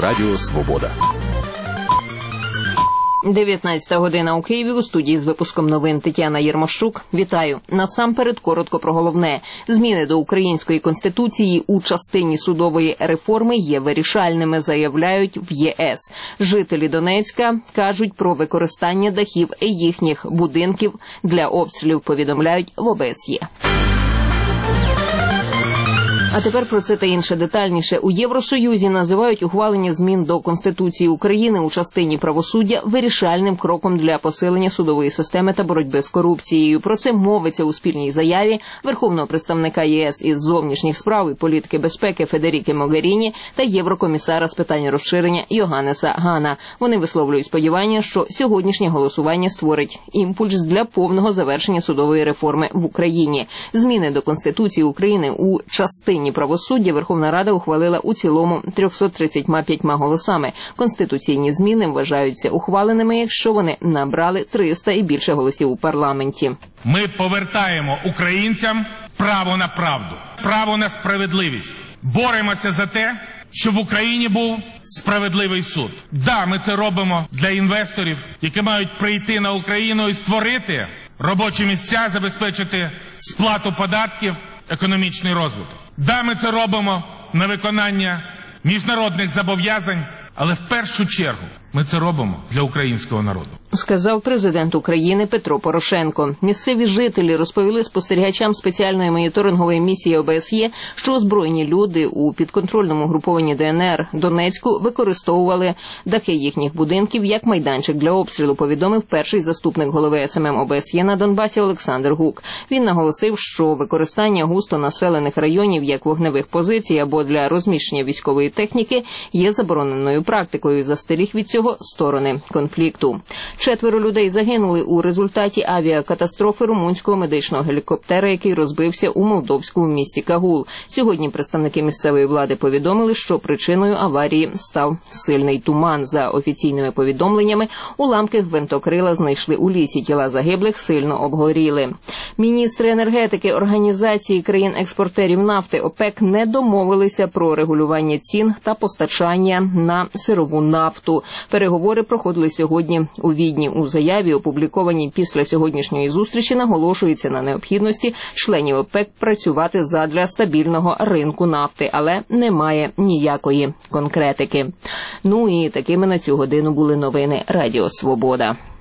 Радіо Свобода. 19 година у Києві, у студії з випуском новин Тетяна Єрмощук. Вітаю. Насамперед коротко про головне. Зміни до Української Конституції у частині судової реформи є вирішальними, заявляють в ЄС. Жителі Донецька кажуть про використання дахів їхніх будинків для обстрілів, повідомляють в ОБСЄ. А тепер про це та інше детальніше. У Євросоюзі називають ухвалення змін до Конституції України у частині правосуддя вирішальним кроком для посилення судової системи та боротьби з корупцією. Про це мовиться у спільній заяві Верховного представника ЄС із зовнішніх справ і політики безпеки Федеріки Могеріні та Єврокомісара з питань розширення Йоханнеса Гана. Вони висловлюють сподівання, що сьогоднішнє голосування створить імпульс для повного завершення судової реформи в Україні. Зміни до Конституції України у частині правосуддя Верховна Рада ухвалила у цілому 335 голосами. Конституційні зміни вважаються ухваленими, якщо вони набрали 300 і більше голосів у парламенті. Ми повертаємо українцям право на правду, право на справедливість. Боремося за те, щоб в Україні був справедливий суд. Да, ми це робимо для інвесторів, які мають прийти на Україну і створити робочі місця, забезпечити сплату податків, економічний розвиток. Да, ми це робимо на виконання міжнародних зобов'язань, але в першу чергу ми це робимо для українського народу. Сказав президент України Петро Порошенко. Місцеві жителі розповіли спостерігачам спеціальної моніторингової місії ОБСЄ, що озброєні люди у підконтрольному групованні ДНР Донецьку використовували дахи їхніх будинків як майданчик для обстрілу, повідомив перший заступник голови СММ ОБСЄ на Донбасі Олександр Гук. Він наголосив, що використання густонаселених районів як вогневих позицій або для розміщення військової техніки є забороненою практикою, застеріг від цього сторони конфлікту. 4 людей загинули у результаті авіакатастрофи румунського медичного гелікоптера, який розбився у молдовському місті Кагул. Сьогодні представники місцевої влади повідомили, що причиною аварії став сильний туман. За офіційними повідомленнями, уламки гвинтокрила знайшли у лісі, тіла загиблих сильно обгоріли. Міністри енергетики Організації країн-експортерів нафти ОПЕК не домовилися про регулювання цін та постачання на сирову нафту. Переговори проходили сьогодні у Відні. У заяві, опублікованій після сьогоднішньої зустрічі, наголошується на необхідності членів ОПЕК працювати задля стабільного ринку нафти, але немає ніякої конкретики. Ну і такими на цю годину були новини Радіо Свобода.